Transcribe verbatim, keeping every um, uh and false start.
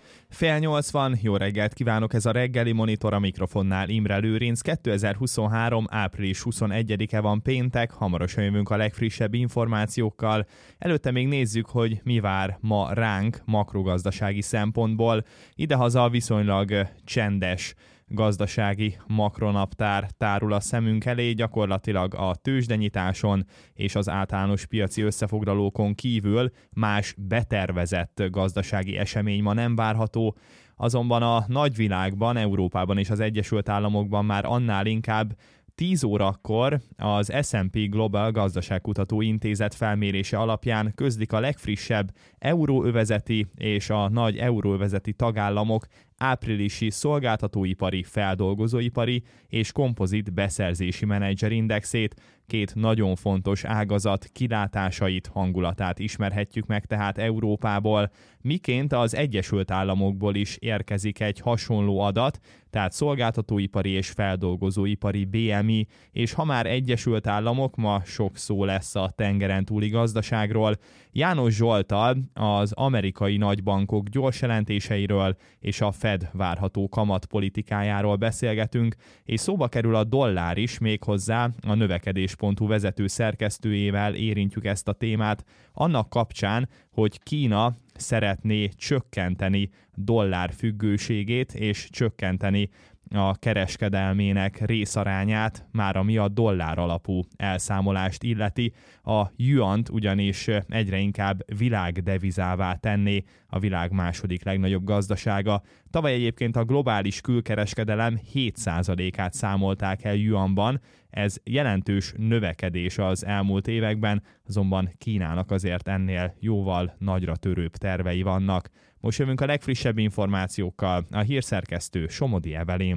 Fél nyolc van, jó reggelt kívánok, ez a reggeli monitor, a mikrofonnál Imre Lőrinc. kétezer-huszonhárom. április huszonegyedike van, péntek, hamarosan jövünk a legfrissebb információkkal. Előtte még nézzük, hogy mi vár ma ránk makrogazdasági szempontból. Idehaza viszonylag csendes gazdasági makronaptár tárul a szemünk elé, gyakorlatilag a tőzsdenyitáson és az általános piaci összefoglalókon kívül más betervezett gazdasági esemény ma nem várható, azonban a nagyvilágban, Európában és az Egyesült Államokban már annál inkább tíz órakor az es and pé Global Gazdaságkutató Intézet felmérése alapján közlik a legfrissebb euróövezeti és a nagy euróövezeti tagállamok áprilisi szolgáltatóipari, feldolgozóipari és kompozit beszerzési menedzserindexét, két nagyon fontos ágazat kilátásait, hangulatát ismerhetjük meg tehát Európából, miként az Egyesült Államokból is érkezik egy hasonló adat, tehát szolgáltatóipari és feldolgozóipari bé em i, és ha már Egyesült Államok, ma sok szó lesz a tengeren túli gazdaságról. János Zsolttal az amerikai nagybankok gyors jelentéseiről és a Fed várható kamatpolitikájáról beszélgetünk, és szóba kerül a dollár is, méghozzá a növekedés pont hu vezető szerkesztőjével érintjük ezt a témát, annak kapcsán, hogy Kína szeretné csökkenteni dollár függőségét és csökkenteni a kereskedelmének részarányát, már ami a dollár alapú elszámolást illeti, a juant ugyanis egyre inkább világdevizává tenné a világ második legnagyobb gazdasága. Tavaly egyébként a globális külkereskedelem hét százalékát számolták el juanban, ez jelentős növekedés az elmúlt években, azonban Kínának azért ennél jóval nagyra törőbb tervei vannak. Most jövünk a legfrissebb információkkal, a hírszerkesztő Somodi Evelyn.